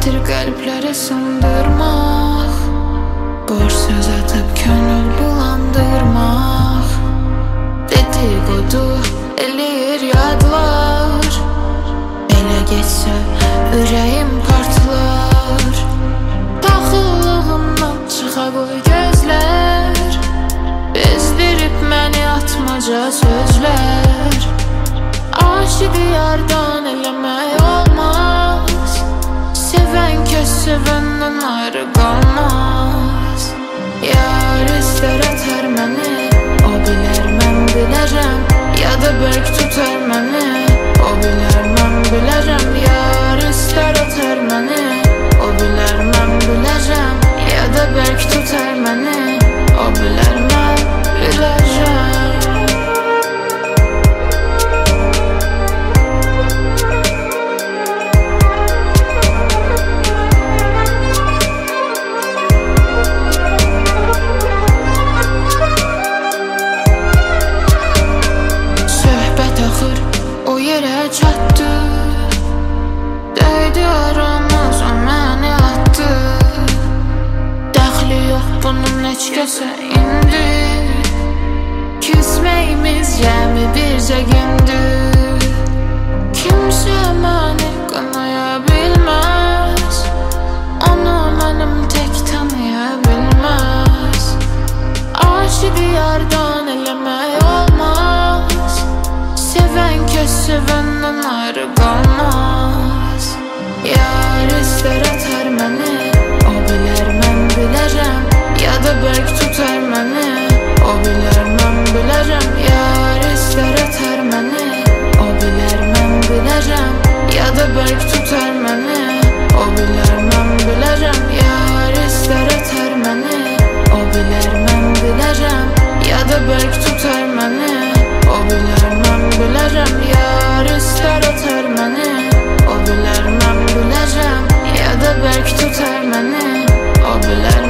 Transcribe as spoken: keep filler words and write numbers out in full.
ədəbdir qəlblərə sındırmaq, boş söz atıb könül bulandırmaq. Dedikodu eləyir yadlar, belə geçsə ürəyim partlar. Taxıllığımdan çıxa qoy gözlər, bezdirib məni atmaca sözlər. Aşıqı yardan eləmək olmaz, sevən köz sevəndən ayrı qalmaz. Yar istər ətər məni, o bilər mən bilərəm, ya da bəlk tutar məni, o bilər mən bilərəm. Yar istər ətər məni, o bilər mən bilərəm, ya da bəlk tutar məni, o bilər mən bilərəm. O yerə çatdı, döydü aramız, o məni atdı. Dəxli yox bunun heç kəsə indi, küsməyimiz cəmi bircə gündür. Kimsə məni qanaya bilməz, onu mənim tək tanıya bilməz. Aşıqı yardan eləmək olmaz, sevən köz sevəndən ayrı qalmaz. Yar istər ətər məni, o bilər mən bilərəm, ya da bəlk tutar məni, o bilər mən bilərəm. Yar istər ətər məni, o bilər mən bilərəm, ya da bəlk tutar məni, o bilər mən bilərəm. Yar istər ətər məni, o bilər mən bilərəm, ya da bəlk tutar məni, o bilər mən bilərəm. Yar istər ətər məni, o bilər mən bilərəm, ya da bəlk tutar məni, o bilər.